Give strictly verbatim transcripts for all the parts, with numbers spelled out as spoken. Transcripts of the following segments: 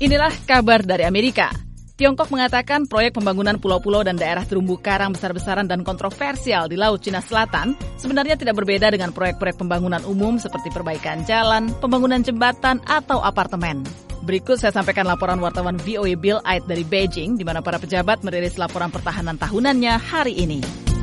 Inilah kabar dari Amerika. Tiongkok mengatakan proyek pembangunan pulau-pulau dan daerah terumbu karang besar-besaran dan kontroversial di Laut Cina Selatan sebenarnya tidak berbeda dengan proyek-proyek pembangunan umum seperti perbaikan jalan, pembangunan jembatan, atau apartemen. Berikut saya sampaikan laporan wartawan V O A Bill Ait dari Beijing, di mana para pejabat merilis laporan pertahanan tahunannya hari ini.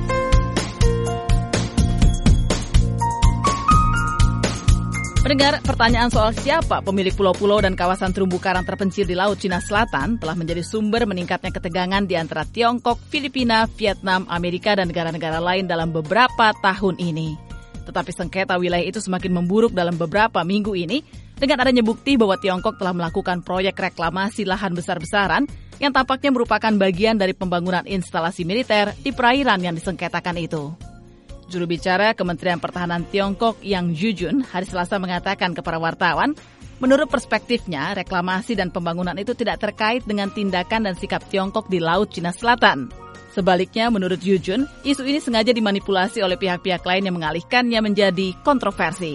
Pendengar, pertanyaan soal siapa pemilik pulau-pulau dan kawasan terumbu karang terpencil di Laut Cina Selatan telah menjadi sumber meningkatnya ketegangan di antara Tiongkok, Filipina, Vietnam, Amerika, dan negara-negara lain dalam beberapa tahun ini. Tetapi sengketa wilayah itu semakin memburuk dalam beberapa minggu ini dengan adanya bukti bahwa Tiongkok telah melakukan proyek reklamasi lahan besar-besaran yang tampaknya merupakan bagian dari pembangunan instalasi militer di perairan yang disengketakan itu. Juru bicara Kementerian Pertahanan Tiongkok Yang Yujun hari Selasa mengatakan kepada wartawan, menurut perspektifnya, reklamasi dan pembangunan itu tidak terkait dengan tindakan dan sikap Tiongkok di Laut Cina Selatan. Sebaliknya, menurut Yujun, isu ini sengaja dimanipulasi oleh pihak-pihak lain yang mengalihkannya menjadi kontroversi.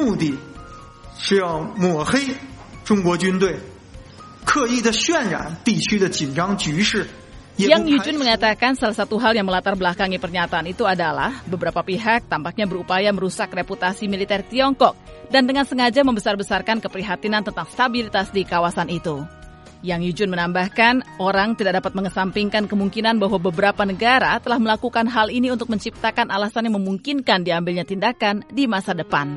Yang Yujun mengatakan salah satu hal yang melatar belakangi pernyataan itu adalah beberapa pihak tampaknya berupaya merusak reputasi militer Tiongkok dan dengan sengaja membesar-besarkan keprihatinan tentang stabilitas di kawasan itu. Yang Yujun menambahkan, orang tidak dapat mengesampingkan kemungkinan bahwa beberapa negara telah melakukan hal ini untuk menciptakan alasan yang memungkinkan diambilnya tindakan di masa depan.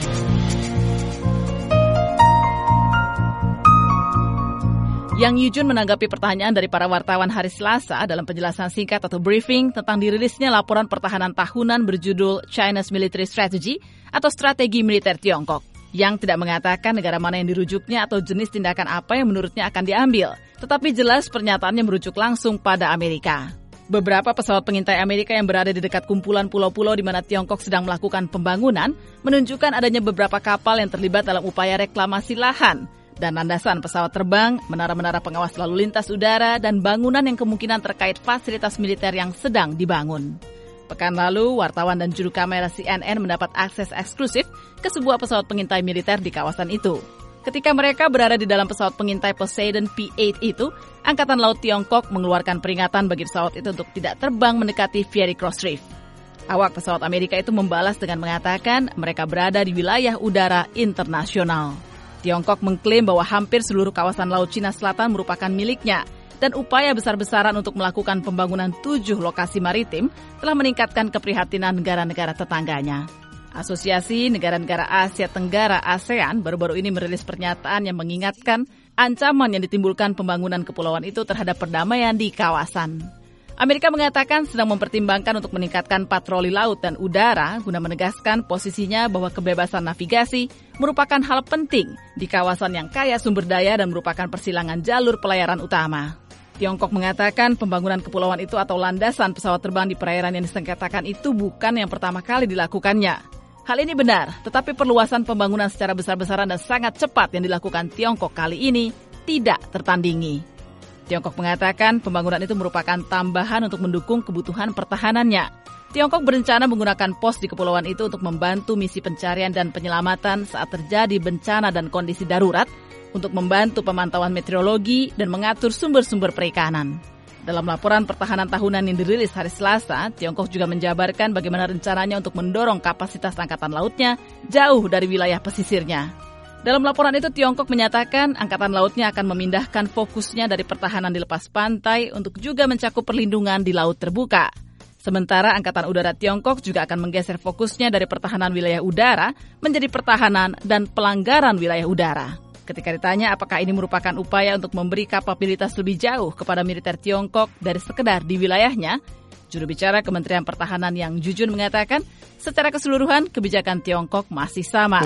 Yang Yujun menanggapi pertanyaan dari para wartawan hari Selasa dalam penjelasan singkat atau briefing tentang dirilisnya laporan pertahanan tahunan berjudul China's Military Strategy atau Strategi Militer Tiongkok, yang tidak mengatakan negara mana yang dirujuknya atau jenis tindakan apa yang menurutnya akan diambil, tetapi jelas pernyataannya merujuk langsung pada Amerika. Beberapa pesawat pengintai Amerika yang berada di dekat kumpulan pulau-pulau di mana Tiongkok sedang melakukan pembangunan menunjukkan adanya beberapa kapal yang terlibat dalam upaya reklamasi lahan, dan landasan pesawat terbang, menara-menara pengawas lalu lintas udara, dan bangunan yang kemungkinan terkait fasilitas militer yang sedang dibangun. Pekan lalu, wartawan dan juru kamera C N N mendapat akses eksklusif ke sebuah pesawat pengintai militer di kawasan itu. Ketika mereka berada di dalam pesawat pengintai Poseidon P delapan itu, Angkatan Laut Tiongkok mengeluarkan peringatan bagi pesawat itu untuk tidak terbang mendekati Fiery Cross Reef. Awak pesawat Amerika itu membalas dengan mengatakan mereka berada di wilayah udara internasional. Tiongkok mengklaim bahwa hampir seluruh kawasan Laut Cina Selatan merupakan miliknya dan upaya besar-besaran untuk melakukan pembangunan tujuh lokasi maritim telah meningkatkan keprihatinan negara-negara tetangganya. Asosiasi Negara-Negara Asia Tenggara ASEAN baru-baru ini merilis pernyataan yang mengingatkan ancaman yang ditimbulkan pembangunan kepulauan itu terhadap perdamaian di kawasan. Amerika mengatakan sedang mempertimbangkan untuk meningkatkan patroli laut dan udara guna menegaskan posisinya bahwa kebebasan navigasi merupakan hal penting di kawasan yang kaya sumber daya dan merupakan persilangan jalur pelayaran utama. Tiongkok mengatakan pembangunan kepulauan itu atau landasan pesawat terbang di perairan yang disengketakan itu bukan yang pertama kali dilakukannya. Hal ini benar, tetapi perluasan pembangunan secara besar-besaran dan sangat cepat yang dilakukan Tiongkok kali ini tidak tertandingi. Tiongkok mengatakan pembangunan itu merupakan tambahan untuk mendukung kebutuhan pertahanannya. Tiongkok berencana menggunakan pos di kepulauan itu untuk membantu misi pencarian dan penyelamatan saat terjadi bencana dan kondisi darurat, untuk membantu pemantauan meteorologi dan mengatur sumber-sumber perikanan. Dalam laporan pertahanan tahunan yang dirilis hari Selasa, Tiongkok juga menjabarkan bagaimana rencananya untuk mendorong kapasitas angkatan lautnya jauh dari wilayah pesisirnya. Dalam laporan itu, Tiongkok menyatakan Angkatan Lautnya akan memindahkan fokusnya dari pertahanan di lepas pantai untuk juga mencakup perlindungan di laut terbuka. Sementara Angkatan Udara Tiongkok juga akan menggeser fokusnya dari pertahanan wilayah udara menjadi pertahanan dan pelanggaran wilayah udara. Ketika ditanya apakah ini merupakan upaya untuk memberi kapabilitas lebih jauh kepada militer Tiongkok dari sekedar di wilayahnya, juru bicara Kementerian Pertahanan Yang Yujun mengatakan, secara keseluruhan kebijakan Tiongkok masih sama.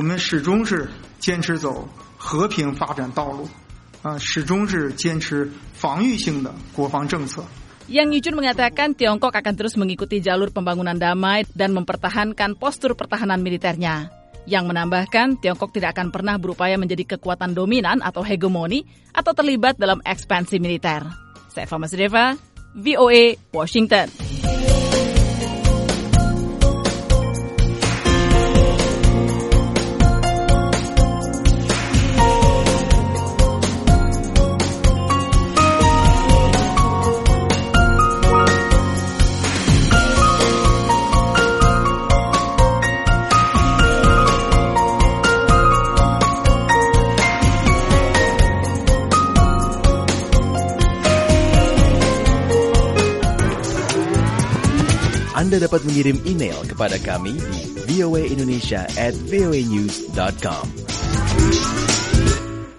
Yang Yujun mengatakan Tiongkok akan terus mengikuti jalur pembangunan damai dan mempertahankan postur pertahanan militernya. Yang menambahkan Tiongkok tidak akan pernah berupaya menjadi kekuatan dominan atau hegemoni atau terlibat dalam ekspansi militer. Saya Fama Sudeva, V O A, Washington. Anda dapat mengirim email kepada kami di voaindonesia at voanews dot com.